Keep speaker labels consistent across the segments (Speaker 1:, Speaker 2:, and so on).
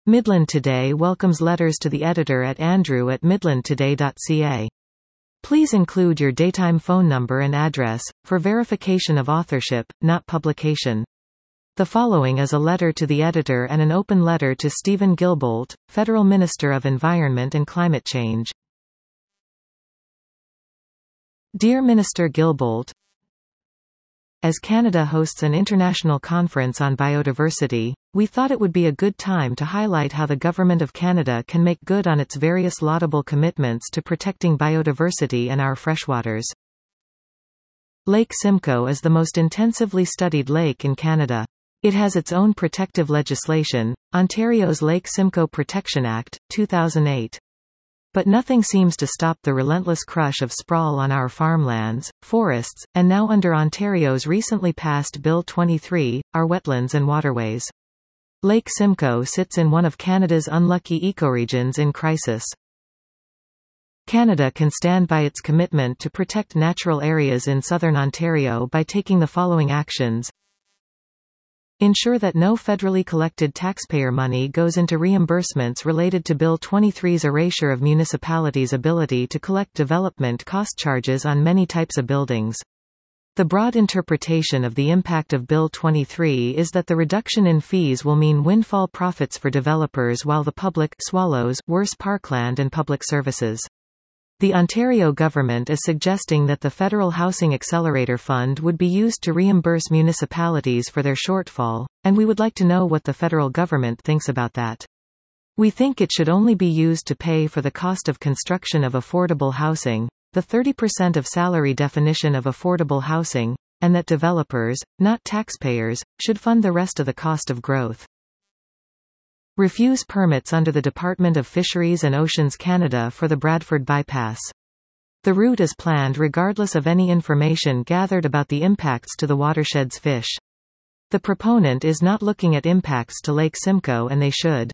Speaker 1: Midland Today welcomes letters to the editor at andrew@midlandtoday.ca. Please include your daytime phone number and address, for verification of authorship, not publication. The following is a letter to the editor and an open letter to Stephen Guilbeault, Federal Minister of Environment and Climate Change. Dear Minister Guilbeault, as Canada hosts an international conference on biodiversity, we thought it would be a good time to highlight how the Government of Canada can make good on its various laudable commitments to protecting biodiversity and our freshwaters. Lake Simcoe is the most intensively studied lake in Canada. It has its own protective legislation, Ontario's Lake Simcoe Protection Act, 2008. But nothing seems to stop the relentless crush of sprawl on our farmlands, forests, and now under Ontario's recently passed Bill 23, our wetlands and waterways. Lake Simcoe sits in one of Canada's unlucky ecoregions in crisis. Canada can stand by its commitment to protect natural areas in southern Ontario by taking the following actions. Ensure that no federally collected taxpayer money goes into reimbursements related to Bill 23's erasure of municipalities' ability to collect development cost charges on many types of buildings. The broad interpretation of the impact of Bill 23 is that the reduction in fees will mean windfall profits for developers while the public swallows worse parkland and public services. The Ontario government is suggesting that the Federal Housing Accelerator Fund would be used to reimburse municipalities for their shortfall, and we would like to know what the federal government thinks about that. We think it should only be used to pay for the cost of construction of affordable housing, the 30% of salary definition of affordable housing, and that developers, not taxpayers, should fund the rest of the cost of growth. Refuse permits under the Department of Fisheries and Oceans Canada for the Bradford Bypass. The route is planned regardless of any information gathered about the impacts to the watershed's fish. The proponent is not looking at impacts to Lake Simcoe, and they should.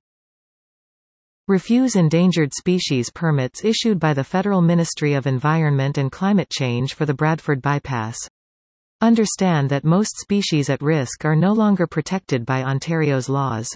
Speaker 1: Refuse endangered species permits issued by the Federal Ministry of Environment and Climate Change for the Bradford Bypass. Understand that most species at risk are no longer protected by Ontario's laws.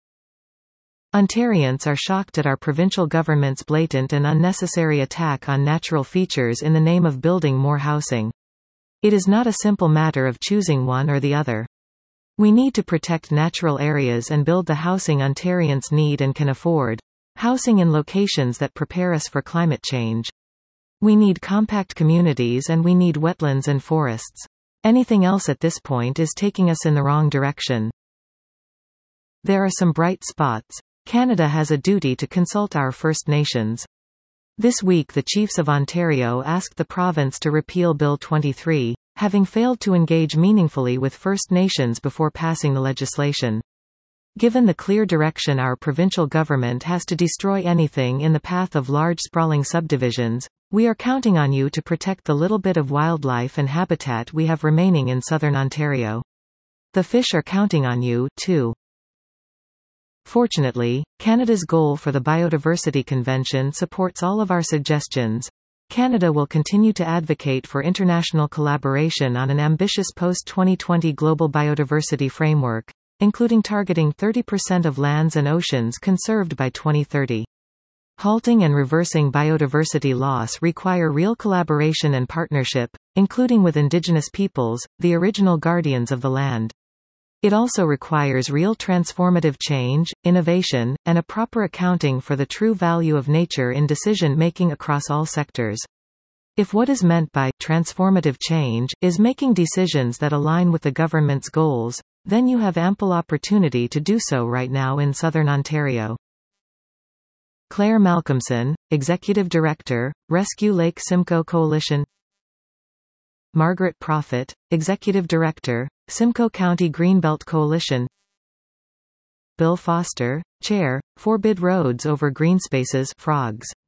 Speaker 1: Ontarians are shocked at our provincial government's blatant and unnecessary attack on natural features in the name of building more housing. It is not a simple matter of choosing one or the other. We need to protect natural areas and build the housing Ontarians need and can afford. Housing in locations that prepare us for climate change. We need compact communities and we need wetlands and forests. Anything else at this point is taking us in the wrong direction. There are some bright spots. Canada has a duty to consult our First Nations. This week the Chiefs of Ontario asked the province to repeal Bill 23, having failed to engage meaningfully with First Nations before passing the legislation. Given the clear direction our provincial government has to destroy anything in the path of large sprawling subdivisions, we are counting on you to protect the little bit of wildlife and habitat we have remaining in southern Ontario. The fish are counting on you, too. Fortunately, Canada's goal for the Biodiversity Convention supports all of our suggestions. Canada will continue to advocate for international collaboration on an ambitious post-2020 global biodiversity framework, including targeting 30% of lands and oceans conserved by 2030. Halting and reversing biodiversity loss require real collaboration and partnership, including with Indigenous peoples, the original guardians of the land. It also requires real transformative change, innovation, and a proper accounting for the true value of nature in decision-making across all sectors. If what is meant by transformative change is making decisions that align with the government's goals, then you have ample opportunity to do so right now in southern Ontario. Claire Malcolmson, Executive Director, Rescue Lake Simcoe Coalition. Margaret Prophet, Executive Director, Simcoe County Greenbelt Coalition. Bill Foster, Chair, Forbid Roads over Green Spaces, Frogs.